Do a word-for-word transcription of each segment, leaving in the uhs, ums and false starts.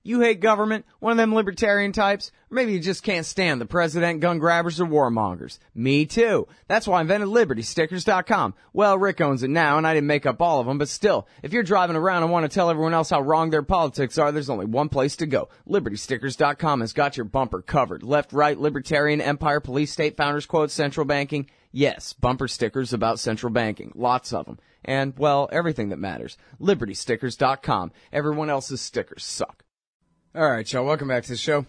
You hate government, one of them libertarian types, or maybe you just can't stand the president, gun grabbers, or warmongers. Me too. That's why I invented Liberty Stickers dot com. Well, Rick owns it now, and I didn't make up all of them, but still, if you're driving around and want to tell everyone else how wrong their politics are, there's only one place to go. Liberty Stickers dot com has got your bumper covered. Left, right, libertarian, empire, police, state, founders quotes, central banking. Yes, bumper stickers about central banking. Lots of them. And, well, everything that matters. Liberty Stickers dot com. Everyone else's stickers suck. All right, y'all, welcome back to the show.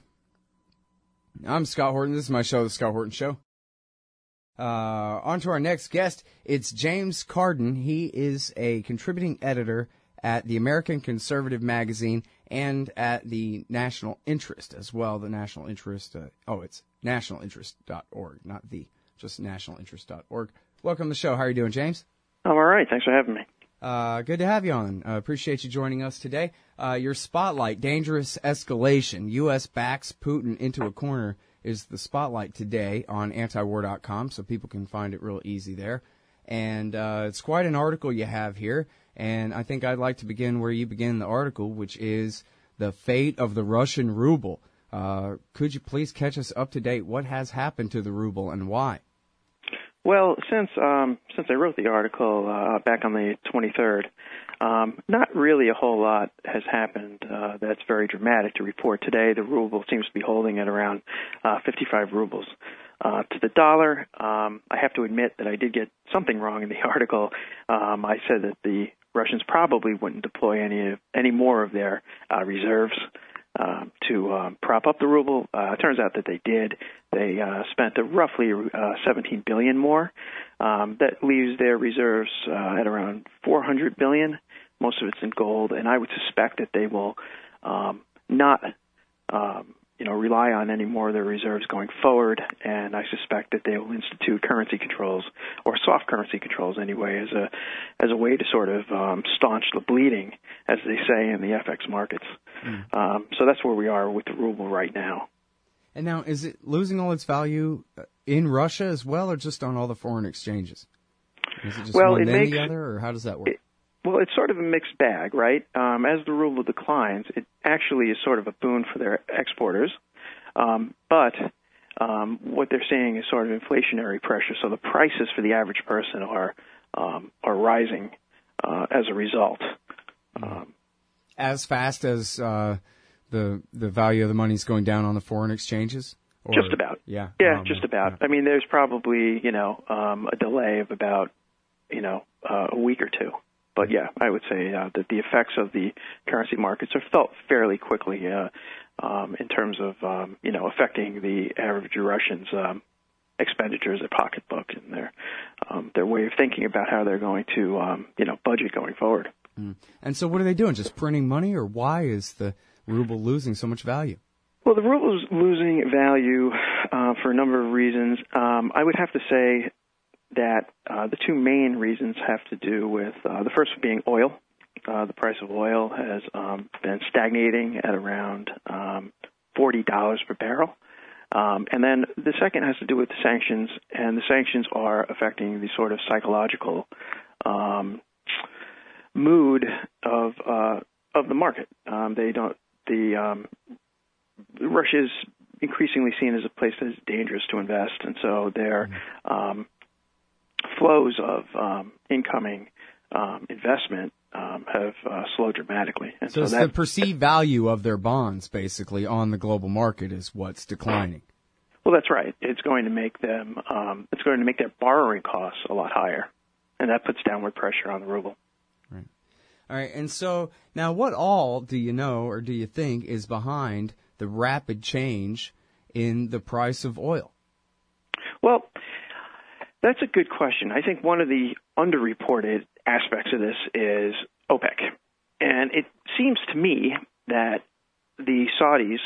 I'm Scott Horton. This is my show, The Scott Horton Show. Uh, on to our next guest. It's James Carden. He is a contributing editor at the American Conservative Magazine and at the National Interest as well. The National Interest, uh, oh, it's national interest dot org, not the, just national interest dot org. Welcome to the show. How are you doing, James? I'm all right. Thanks for having me. Uh, good to have you on. Uh, appreciate you joining us today. Uh, your spotlight, Dangerous Escalation, U S backs Putin into a corner, is the spotlight today on anti war dot com, so people can find it real easy there. And uh, it's quite an article you have here, and I think I'd like to begin where you begin the article, which is the fate of the Russian ruble. Uh, could you please catch us up to date? What has happened to the ruble and why? Well, since um, since I wrote the article uh, back on the twenty-third, um, not really a whole lot has happened uh, that's very dramatic to report. Today, the ruble seems to be holding at around uh, fifty-five rubles. Uh, to the dollar, um, I have to admit that I did get something wrong in the article. Um, I said that the Russians probably wouldn't deploy any any more of their uh, reserves Uh, to um, prop up the ruble. Uh, it turns out that they did. They uh, spent a roughly uh, seventeen billion dollars more. Um, that leaves their reserves uh, at around four hundred billion dollars. Most of it's in gold, and I would suspect that they will um, not, um, you know, rely on any more of their reserves going forward. And I suspect that they will institute currency controls, or soft currency controls anyway, as a as a way to sort of um, staunch the bleeding, as they say in the F X markets. Mm. Um, so that's where we are with the ruble right now. And now, is it losing all its value in Russia as well, or just on all the foreign exchanges? Is it just well, one it then makes, the other, or how does that work? It, well, it's sort of a mixed bag, right? Um, as the ruble declines, it actually is sort of a boon for their exporters. Um, but um, what they're seeing is sort of inflationary pressure. So the prices for the average person are um, are rising uh, as a result. Um, as fast as uh, the the value of the money is going down on the foreign exchanges? Or, just about. Yeah. Yeah, um, just about. Yeah. I mean, there's probably, you know, um, a delay of about, you know, uh, a week or two. But, yeah, I would say uh, that the effects of the currency markets are felt fairly quickly uh, um, in terms of, um, you know, affecting the average Russian's um, expenditures, their pocketbook, and their um, their way of thinking about how they're going to, um, you know, budget going forward. Mm. And so what are they doing? Just printing money, or why is the ruble losing so much value? Well, the ruble is losing value uh, for a number of reasons. Um, I would have to say that uh, the two main reasons have to do with uh, the first being oil. Uh, the price of oil has um, been stagnating at around um, forty dollars per barrel. Um, and then the second has to do with the sanctions, and the sanctions are affecting the sort of psychological um, mood of uh, of the market. Um, they don't the um, Russia is increasingly seen as a place that is dangerous to invest, and so their um, flows of um, incoming um, investment um, have uh, slowed dramatically. And so so it's that, the perceived value of their bonds, basically, on the global market is what's declining. Well, that's right. It's going to make them. Um, it's going to make their borrowing costs a lot higher, and that puts downward pressure on the ruble. Right. All right. And so now, what all do you know, or do you think, is behind the rapid change in the price of oil? Well, that's a good question. I think one of the underreported aspects of this is OPEC. And it seems to me that the Saudis,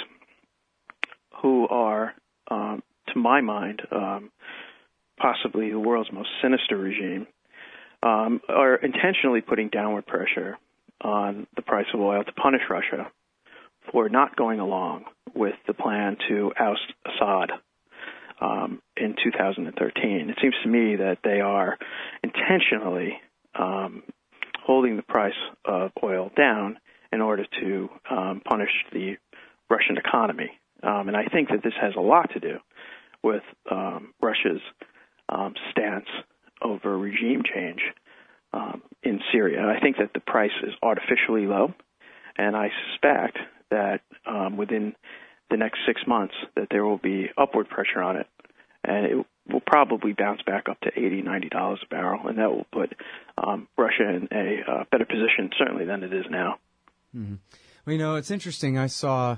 who are, um, to my mind, um, possibly the world's most sinister regime, um, are intentionally putting downward pressure on the price of oil to punish Russia for not going along with the plan to oust Assad um, in two thousand thirteen. It seems to me that they are intentionally um, holding the price of oil down in order to um, punish the Russian economy. Um, and I think that this has a lot to do with um, Russia's um, stance over regime change um, in Syria. I think that the price is artificially low, and I suspect that um, within the next six months that there will be upward pressure on it, and it will probably bounce back up to eighty dollars, ninety dollars a barrel, and that will put um, Russia in a uh, better position, certainly, than it is now. Mm-hmm. Well, you know, it's interesting. I saw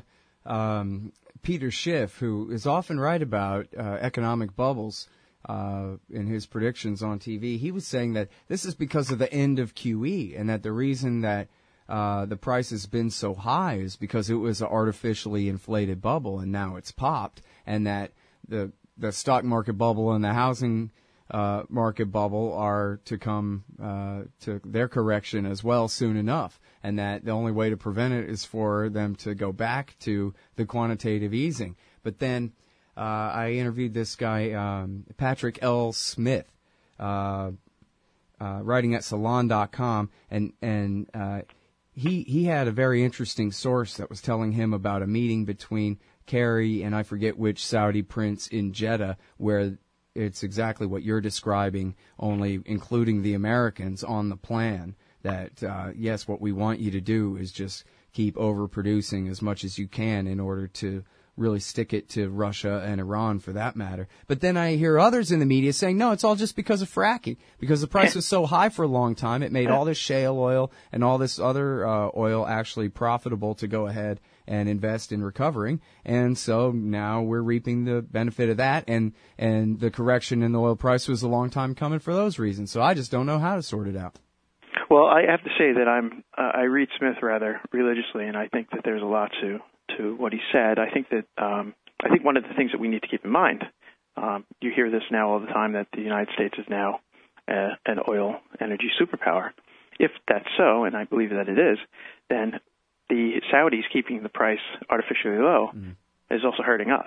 um, Peter Schiff, who is often right about uh, economic bubbles uh, in his predictions on T V. He was saying that this is because of the end of Q E, and that the reason that uh, the price has been so high is because it was an artificially inflated bubble, and now it's popped, and that the the stock market bubble and the housing uh, market bubble are to come uh, to their correction as well soon enough, and that the only way to prevent it is for them to go back to the quantitative easing. But then uh, I interviewed this guy, um, Patrick L. Smith, uh, uh, writing at Salon dot com, and and uh, he he had a very interesting source that was telling him about a meeting between Kerry and I forget which Saudi prince in Jeddah, where it's exactly what you're describing, only including the Americans on the plan that, uh, yes, what we want you to do is just keep overproducing as much as you can in order to really stick it to Russia and Iran for that matter. But then I hear others in the media saying, no, it's all just because of fracking, because the price was so high for a long time. It made all this shale oil and all this other uh, oil actually profitable to go ahead and invest in recovering. And so now we're reaping the benefit of that. And, and the correction in the oil price was a long time coming for those reasons. So I just don't know how to sort it out. Well, I have to say that I'm uh, I read Smith rather religiously, and I think that there's a lot to to what he said. I think that um, I think one of the things that we need to keep in mind, um, you hear this now all the time, that the United States is now uh, an oil energy superpower. If that's so, and I believe that it is, then the Saudis keeping the price artificially low mm. is also hurting us.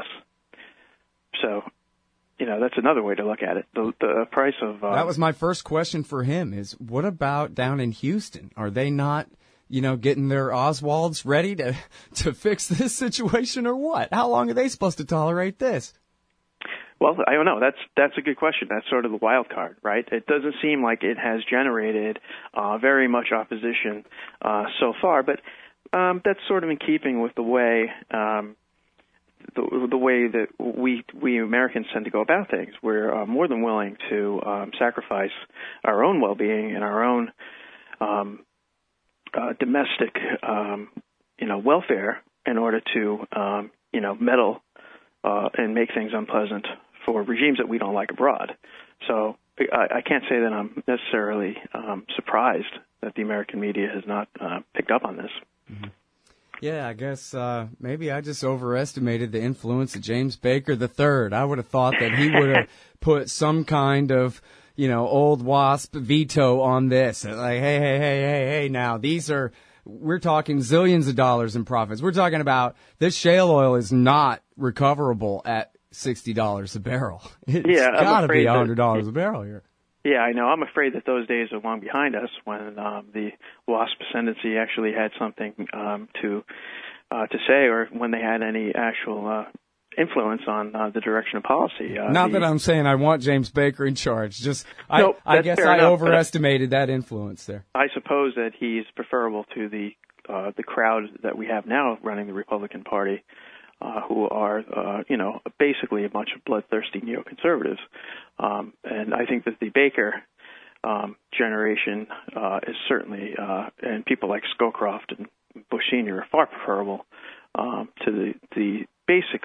So, you know, that's another way to look at it. The, the price of uh, that was my first question for him: is what about down in Houston? Are they not, you know, getting their Oswalds ready to to fix this situation, or what? How long are they supposed to tolerate this? Well, I don't know. That's that's a good question. That's sort of the wild card, right? It doesn't seem like it has generated uh, very much opposition uh, so far, but um, that's sort of in keeping with the way um, the, the way that we we Americans tend to go about things. We're uh, more than willing to um, sacrifice our own well-being and our own um, uh, domestic, um, you know, welfare in order to, um, you know, meddle uh, and make things unpleasant for regimes that we don't like abroad. So I, I can't say that I'm necessarily um, surprised that the American media has not uh, picked up on this. Mm-hmm. Yeah, I guess uh, maybe I just overestimated the influence of James Baker the third. I would have thought that he would have put some kind of, you know, old wasp veto on this. Like, hey, hey, hey, hey, hey, now these are, we're talking zillions of dollars in profits. We're talking about this shale oil is not recoverable at sixty dollars a barrel. It's yeah, got to be one hundred dollars that, a barrel here. Yeah, I know. I'm afraid that those days are long behind us when um, the WASP ascendancy actually had something um, to uh, to say, or when they had any actual uh, influence on uh, the direction of policy. Uh, Not the, that I'm saying I want James Baker in charge. Just I, nope, I guess I enough, overestimated that influence there. I suppose that he's preferable to the uh, the crowd that we have now running the Republican Party, uh, who are, uh, you know, basically a bunch of bloodthirsty neoconservatives. Um, and I think that the Baker um, generation uh, is certainly, uh, and people like Scowcroft and Bush Senior are far preferable um, to the, the basic,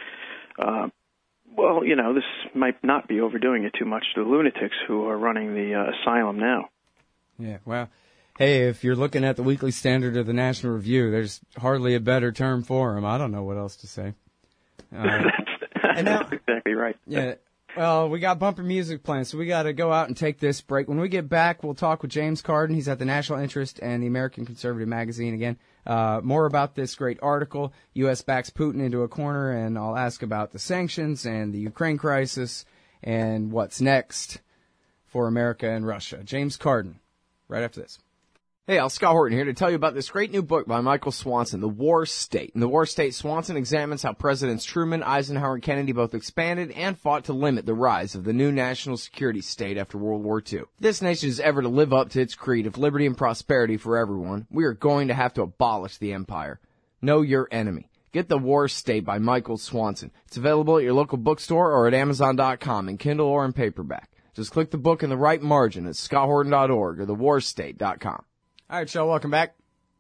uh, well, you know, this might not be overdoing it too much, to the lunatics who are running the uh, asylum now. Yeah, well, hey, if you're looking at the Weekly Standard or the National Review, there's hardly a better term for them. I don't know what else to say. Uh, that's, and now, that's exactly right. Yeah. Well, we got bumper music playing, so we got to go out and take this break. When we get back, we'll talk with James Carden. He's at the National Interest and the American Conservative Magazine again. Uh, more about this great article, U S backs Putin into a corner, and I'll ask about the sanctions and the Ukraine crisis and what's next for America and Russia. James Carden, right after this. Hey, Al Scott Horton here to tell you about this great new book by Michael Swanson, The War State. In The War State, Swanson examines how Presidents Truman, Eisenhower, and Kennedy both expanded and fought to limit the rise of the new national security state after World War Two. If this nation is ever to live up to its creed of liberty and prosperity for everyone, we are going to have to abolish the empire. Know your enemy. Get The War State by Michael Swanson. It's available at your local bookstore or at amazon dot com in Kindle or in paperback. Just click the book in the right margin at scott horton dot org or the war state dot com. All right, y'all, welcome back.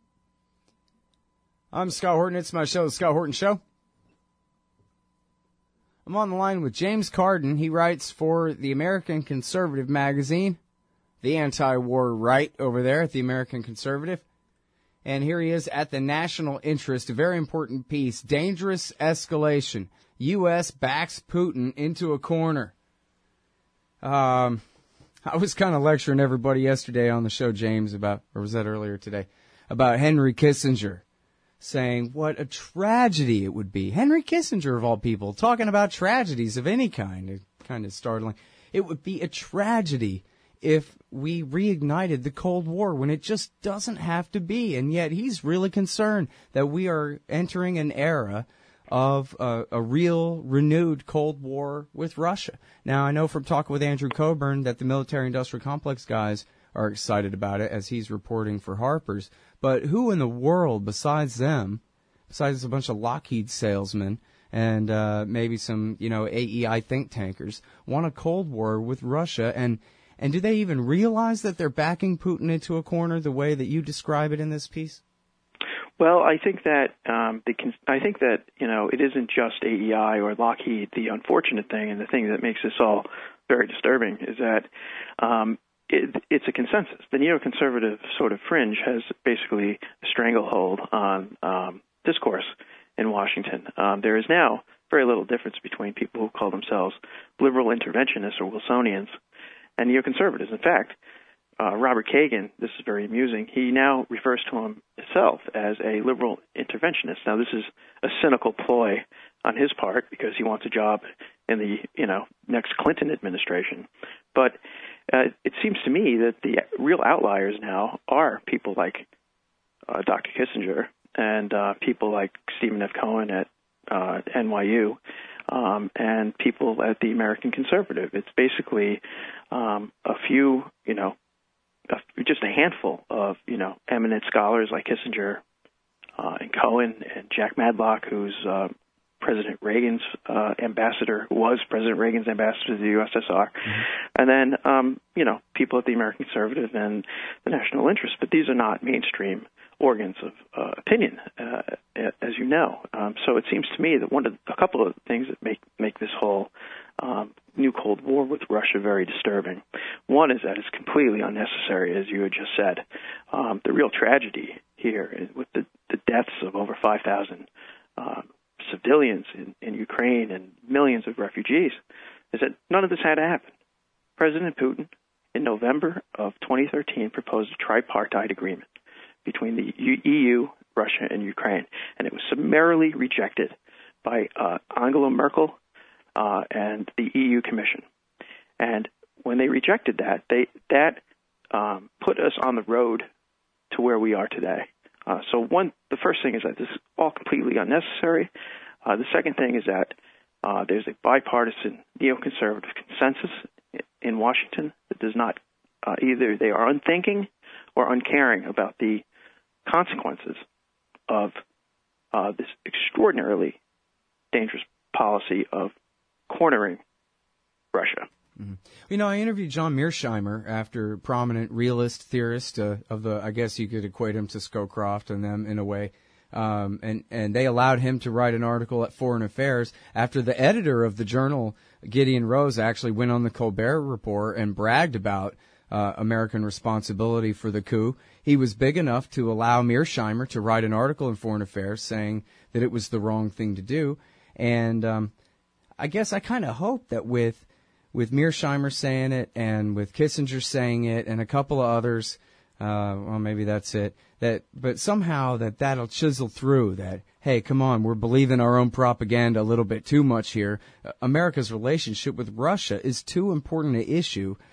I'm Scott Horton. It's my show, The Scott Horton Show. I'm on the line with James Carden. He writes for the American Conservative magazine, the anti-war right over there at the American Conservative. And here he is at the National Interest, a very important piece, Dangerous Escalation. U S backs Putin into a corner. Um... I was kind of lecturing everybody yesterday on the show, James, about, or was that earlier today, about Henry Kissinger, saying what a tragedy it would be. Henry Kissinger, of all people, talking about tragedies of any kind, it's kind of startling. It would be a tragedy if we reignited the Cold War when it just doesn't have to be. And yet he's really concerned that we are entering an era of uh, a real renewed Cold War with Russia. Now, I know from talking with Andrew Coburn that the military-industrial complex guys are excited about it, as he's reporting for Harper's. But who in the world besides them, besides a bunch of Lockheed salesmen and uh, maybe some, you know, A E I think tankers, want a Cold War with Russia? And and do they even realize that they're backing Putin into a corner the way that you describe it in this piece? Well, I think that um, the, I think that you know it isn't just A E I or Lockheed. The unfortunate thing, and the thing that makes this all very disturbing, is that um, it, it's a consensus. The neoconservative sort of fringe has basically a stranglehold on um, discourse in Washington. Um, there is now very little difference between people who call themselves liberal interventionists or Wilsonians and neoconservatives. In fact, Uh, Robert Kagan, this is very amusing, he now refers to himself as a liberal interventionist. Now, this is a cynical ploy on his part because he wants a job in the, you know, next Clinton administration. But uh, it seems to me that the real outliers now are people like uh, Doctor Kissinger and uh, people like Stephen F. Cohen at uh, N Y U um, and people at the American Conservative. It's basically um, a few, you know, just a handful of, you know, eminent scholars like Kissinger uh, and Cohen and Jack Madlock, who's uh, President Reagan's uh, ambassador, was President Reagan's ambassador to the U S S R, mm-hmm. and then, um, you know, people at the American Conservative and the National Interest. But these are not mainstream organs of uh, opinion, uh, as you know. Um, so it seems to me that one of a couple of things that make make this whole um, new Cold War with Russia very disturbing. One is that it's completely unnecessary, as you had just said. Um, the real tragedy here, with the, the deaths of over five thousand um, civilians in, in Ukraine and millions of refugees, is that none of this had to happen. President Putin, in November of twenty thirteen, proposed a tripartite agreement between the E U, Russia, and Ukraine, and it was summarily rejected by uh, Angela Merkel uh, and the E U Commission. And when they rejected that, they that um, put us on the road to where we are today. Uh, so one, the first thing is that this is all completely unnecessary. Uh, the second thing is that uh, there's a bipartisan neoconservative consensus in Washington that does not uh, either they are unthinking or uncaring about the consequences of uh, this extraordinarily dangerous policy of cornering Russia. Mm-hmm. You know, I interviewed John Mearsheimer, after prominent realist theorist uh, of the, I guess you could equate him to Scowcroft and them in a way, um, and, and they allowed him to write an article at Foreign Affairs after the editor of the journal, Gideon Rose, actually went on the Colbert Report and bragged about uh, American responsibility for the coup. He was big enough to allow Mearsheimer to write an article in Foreign Affairs saying that it was the wrong thing to do. And um, I guess I kind of hope that with with Mearsheimer saying it and with Kissinger saying it and a couple of others, uh, well, maybe that's it, that, but somehow that that'll chisel through that, hey, come on, we're believing our own propaganda a little bit too much here. Uh, America's relationship with Russia is too important an issue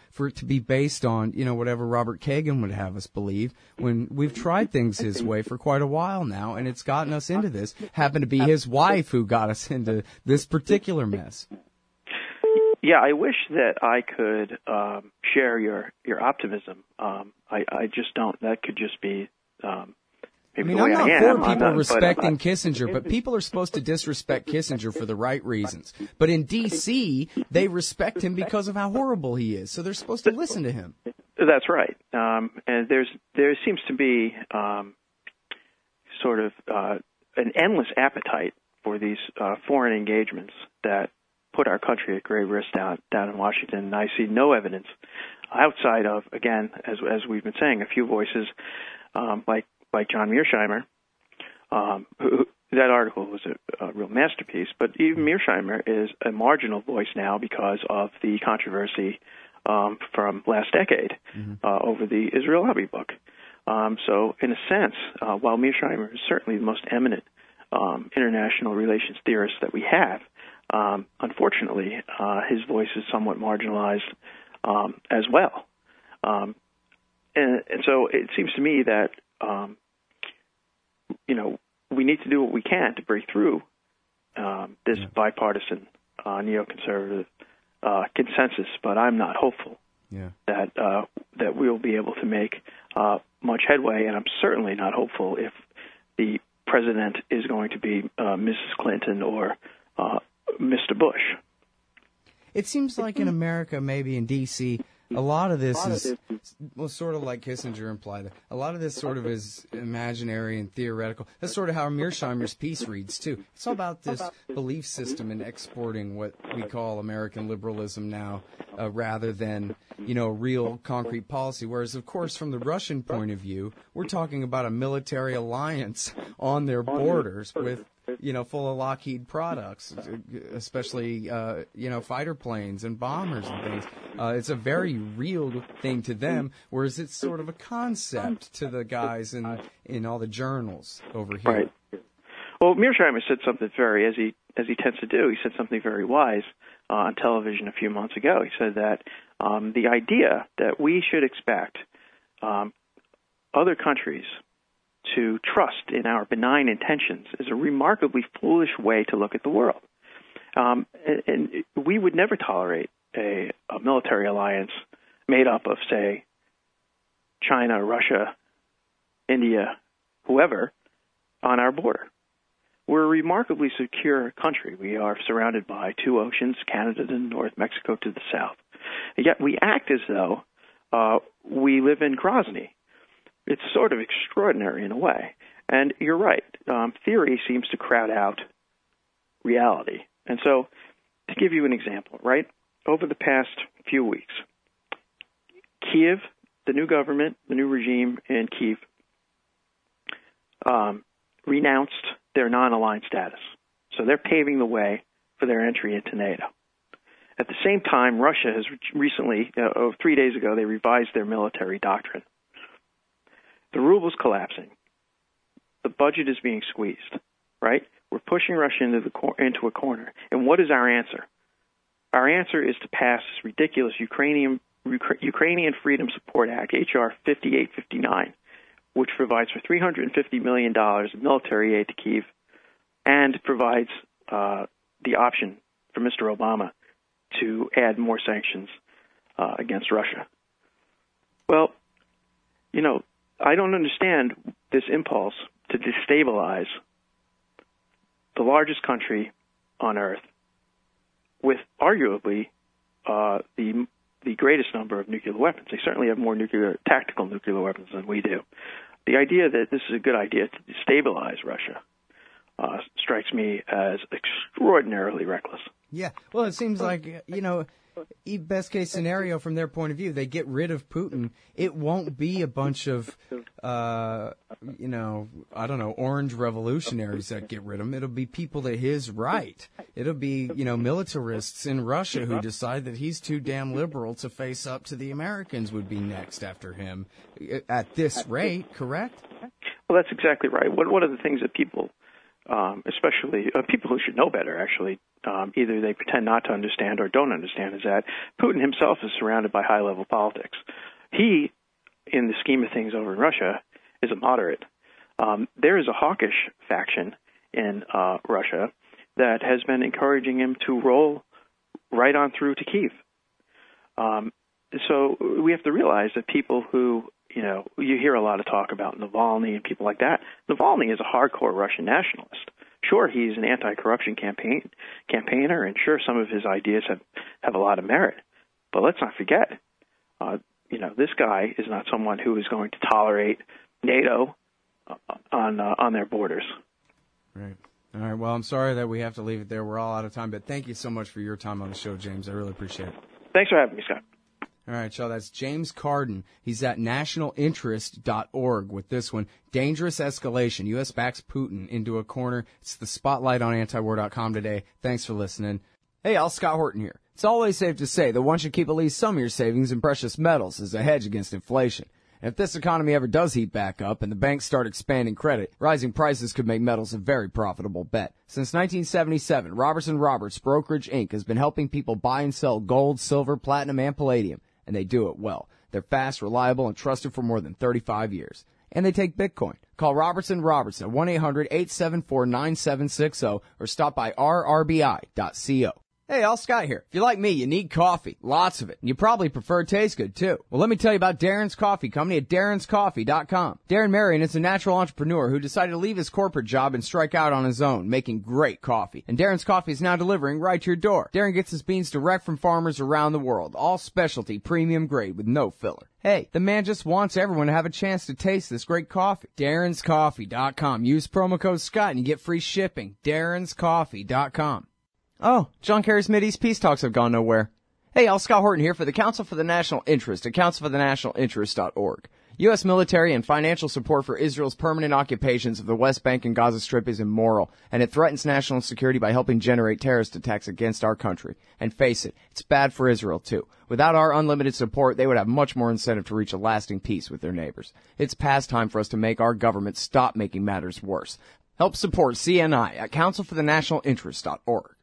for it to be based on, you know, whatever Robert Kagan would have us believe, when we've tried things his way for quite a while now, and it's gotten us into this. Happened to be his wife who got us into this particular mess. Yeah, I wish that I could um, share your, your optimism. Um, I, I just don't. That could just be um, I maybe mean, the way I'm not I for am. people I'm not, respecting but, uh, Kissinger, but people are supposed to disrespect Kissinger for the right reasons. But in D C, they respect him because of how horrible he is, so they're supposed to listen to him. That's right. Um, and there's there seems to be um, sort of uh, an endless appetite for these uh, foreign engagements that put our country at great risk down down in Washington. And I see no evidence outside of, again, as as we've been saying, a few voices um, like like John Mearsheimer. Um, who, that article was a, a real masterpiece, but even Mearsheimer is a marginal voice now because of the controversy um, from last decade mm-hmm. uh, over the Israel Hobby book. Um, so, in a sense, uh, while Mearsheimer is certainly the most eminent um, international relations theorist that we have, um, unfortunately, uh, his voice is somewhat marginalized um, as well. Um, and, and so it seems to me that, um, you know, we need to do what we can to break through um, this yeah. bipartisan uh, neoconservative uh, consensus, but I'm not hopeful yeah. that uh, that we'll be able to make uh, much headway, and I'm certainly not hopeful if the president is going to be uh, Missus Clinton or uh, Mister Bush. It seems like in America, maybe in D C, a lot of this is, well, sort of like Kissinger implied, a lot of this sort of is imaginary and theoretical. That's sort of how Mearsheimer's piece reads, too. It's all about this belief system and exporting what we call American liberalism now, uh, rather than, you know, real concrete policy. Whereas, of course, from the Russian point of view, we're talking about a military alliance on their borders with, you know, full of Lockheed products, especially, uh, you know, fighter planes and bombers and things. Uh, it's a very real thing to them, whereas it's sort of a concept to the guys in in all the journals over here. Right. Well, Mearsheimer said something very, as he as he tends to do, he said something very wise uh, on television a few months ago. He said that um, the idea that we should expect um, other countries to trust in our benign intentions is a remarkably foolish way to look at the world. Um, and, and we would never tolerate a, a military alliance made up of, say, China, Russia, India, whoever, on our border. We're a remarkably secure country. We are surrounded by two oceans, Canada to the north, Mexico to the south. And yet we act as though uh, we live in Grozny. It's sort of extraordinary in a way. And you're right. Um, theory seems to crowd out reality. And so, to give you an example, right, over the past few weeks, Kiev, the new government, the new regime in Kiev, um, renounced their non-aligned status. So they're paving the way for their entry into NATO. At the same time, Russia has recently, uh, oh, three days ago, they revised their military doctrine. The ruble's collapsing. The budget is being squeezed, right? We're pushing Russia into the cor- into a corner. And what is our answer? Our answer is to pass this ridiculous Ukrainian Ukrainian Freedom Support Act, H R fifty-eight fifty-nine, which provides for three hundred fifty million dollars of military aid to Kyiv and provides uh, the option for Mister Obama to add more sanctions uh, against Russia. Well, you know, I don't understand this impulse to destabilize the largest country on earth with arguably uh, the the greatest number of nuclear weapons. They certainly have more nuclear tactical nuclear weapons than we do. The idea that this is a good idea to destabilize Russia uh, strikes me as extraordinarily reckless. Yeah, well, it seems like, you know, best case scenario from their point of view, they get rid of Putin. It won't be a bunch of, uh, you know, I don't know, orange revolutionaries that get rid of him. It'll be people to his right. It'll be, you know, militarists in Russia who decide that he's too damn liberal to face up to the Americans would be next after him at this rate, correct? Well, that's exactly right. One, one of the things that people um, especially uh, people who should know better, actually, um, either they pretend not to understand or don't understand, is that Putin himself is surrounded by high-level politics. He, in the scheme of things over in Russia, is a moderate. Um, there is a hawkish faction in uh, Russia that has been encouraging him to roll right on through to Kyiv. Um, so we have to realize that people who, you know, you hear a lot of talk about Navalny and people like that. Navalny is a hardcore Russian nationalist. Sure, he's an anti-corruption campaign campaigner, and sure, some of his ideas have, have a lot of merit. But let's not forget, uh, you know, this guy is not someone who is going to tolerate NATO uh, on uh, on their borders. Right. All right. Well, I'm sorry that we have to leave it there. We're all out of time, but thank you so much for your time on the show, James. I really appreciate it. Thanks for having me, Scott. All right, y'all, that's James Carden. He's at national interest dot org with this one. Dangerous escalation. U S backs Putin into a corner. It's the spotlight on anti war dot com today. Thanks for listening. Hey, y'all, Scott Horton here. It's always safe to say that one should keep at least some of your savings in precious metals as a hedge against inflation. And if this economy ever does heat back up and the banks start expanding credit, rising prices could make metals a very profitable bet. Since nineteen seventy-seven, Robertson Roberts Brokerage Incorporated has been helping people buy and sell gold, silver, platinum, and palladium. And they do it well. They're fast, reliable, and trusted for more than thirty-five years. And they take Bitcoin. Call Robertson Roberts at one eight hundred eight seven four nine seven six zero or stop by r r b i dot co. Hey, all Scott here. If you're like me, you need coffee. Lots of it. And you probably prefer it tastes good, too. Well, let me tell you about Darren's Coffee Company at darrens coffee dot com. Darren Marion is a natural entrepreneur who decided to leave his corporate job and strike out on his own, making great coffee. And Darren's Coffee is now delivering right to your door. Darren gets his beans direct from farmers around the world. All specialty, premium grade with no filler. Hey, the man just wants everyone to have a chance to taste this great coffee. darrens coffee dot com. Use promo code Scott and you get free shipping. darrens coffee dot com. Oh, John Kerry's Mideast peace talks have gone nowhere. Hey, y'all, Scott Horton here for the Council for the National Interest at council for the national interest dot org. U S military and financial support for Israel's permanent occupations of the West Bank and Gaza Strip is immoral, and it threatens national security by helping generate terrorist attacks against our country. And face it, it's bad for Israel, too. Without our unlimited support, they would have much more incentive to reach a lasting peace with their neighbors. It's past time for us to make our government stop making matters worse. Help support C N I at council for the national interest dot org.